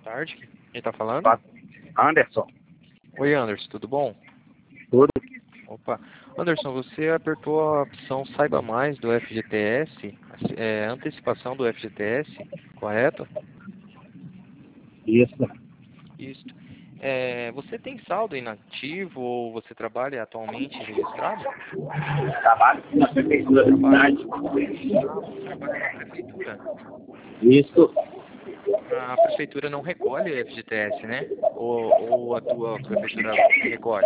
Tarde. Quem tá falando? Anderson. Oi, Anderson, tudo bom? Tudo. Opa. Anderson, você apertou a opção Saiba Mais do FGTS, antecipação do FGTS, correto? Isso. Isso. Você tem saldo inativo ou você trabalha atualmente registrado? Trabalho na prefeitura da cidade. Você trabalha na prefeitura? Isso. A prefeitura não recolhe FGTS, né? Ou a tua prefeitura recolhe?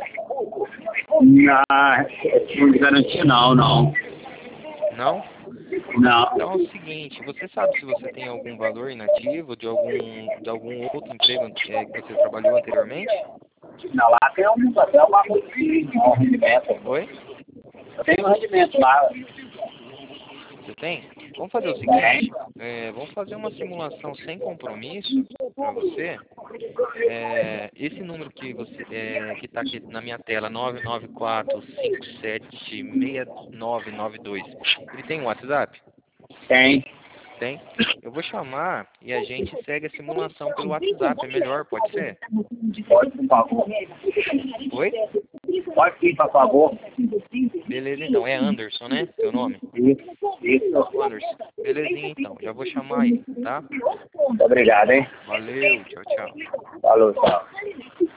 Na fundo de garantia, não. Não? Não. Então é o seguinte, você sabe se você tem algum valor inativo de algum outro emprego que você trabalhou anteriormente? Não, lá tem até uma coisa de um rendimento. Oi? Eu tenho um rendimento lá. Você tem? Vamos fazer o seguinte, vamos fazer uma simulação sem compromisso para você. Esse número que que está aqui na minha tela, 994576992, ele tem um WhatsApp? Tem. Tem? Eu vou chamar e a gente segue a simulação pelo WhatsApp, é melhor, pode ser? Pode, por favor. Oi? Pode sim, por favor. Beleza, então, é Anderson, né? Teu nome? Isso. Anderson. Belezinha, então, já vou chamar aí, tá? Muito obrigado, hein? Valeu, tchau, tchau. Falou, tchau.